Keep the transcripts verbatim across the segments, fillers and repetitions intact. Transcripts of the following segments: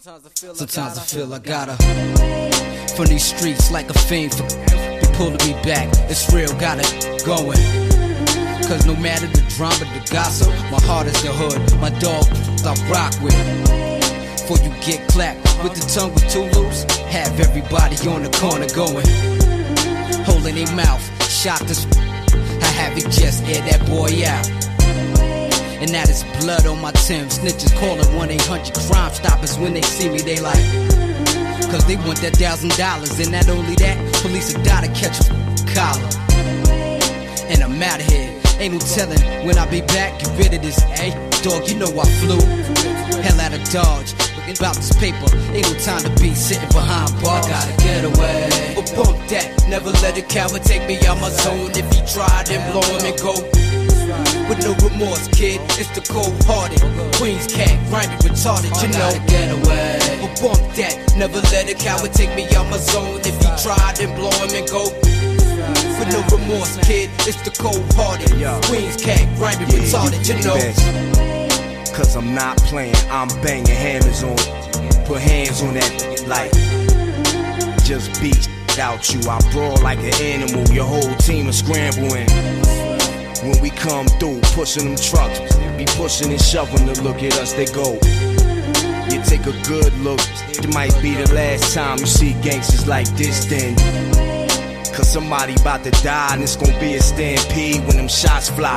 Sometimes I feel I gotta from these streets like a fiend for be pulling me back. It's real, got it going. Cause no matter the drama, the gossip, my heart is the hood. My dog I rock with. Before you get clapped with the tongue was too loose, have everybody on the corner going, holding their mouth. Shot this, I have it just air that boy out. And now there's blood on my Timbs. Snitches calling one eight hundred Crime Stoppers. When they see me, they like, cause they want that thousand dollars. And not only that, police will die to catch a collar. And I'm out of here. Ain't no telling when I be back. Get rid of this, hey dog, you know I flew hell out of Dodge. Looking about this paper, ain't no time to be sitting behind bars. I gotta get away. But bump that, never let a coward take me out my zone. If he try, then blow him and go. With no remorse, kid, it's the cold-hearted Queens cat, grimy, retarded, you know. I gotta get away. But bump that, never let a coward take me out my zone. If he try, then blow him and go. With no remorse, kid, it's the cold-hearted Queens cat, grimy, yeah, retarded, you, you know. Bet. Cause I'm not playing, I'm banging hammers on. Put hands on that like just beat out you. I brawl like an animal, your whole team is scrambling. When we come through, pushing them trucks, be pushing and shoving to look at us, they go. You take a good look, it might be the last time you see gangsters like this then. Cause somebody about to die and it's gonna be a stampede when them shots fly.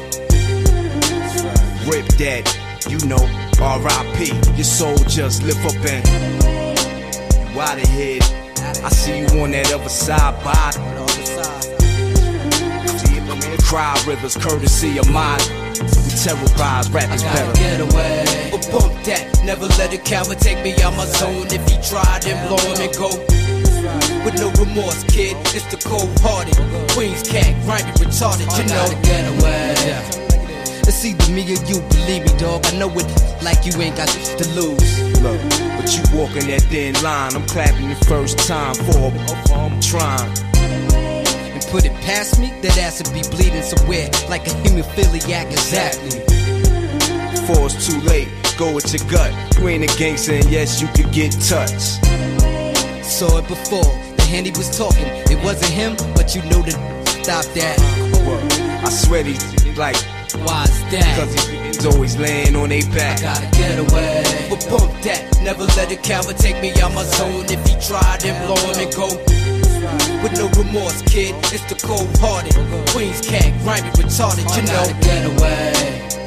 Rip that, you know, R I P Your soul just lift up and you out of here. I see you on that other side, bye. Cry rivers, courtesy of mine. We terrorize rappers better. I gotta get away. But bump that, never let a coward take me out my zone. If he try, then blow him and go. With no remorse, kid, it's the cold-hearted Queens cat, grimy, retarded, you know. I gotta get away. It's either me or you, believe me, dog. I know it like you ain't got to lose. Look, but you walking that thin line. I'm clapping the first time for I'm trying. Put it past me, that ass would be bleeding somewhere like a hemophiliac, exactly. Before it's too late, go with your gut. You ain't a gangster and yes, you could get touched. Saw it before, the hand he was talking, it wasn't him, but you know to stop that. Well, I swear he's like, why's that? Cause he's always laying on their back. I gotta get away. But bump that, never let a coward take me out my zone. If he try, then blow him and go. With no remorse, kid, it's the cold-hearted Queens cat, grimy, retarded, you know. I gotta get away.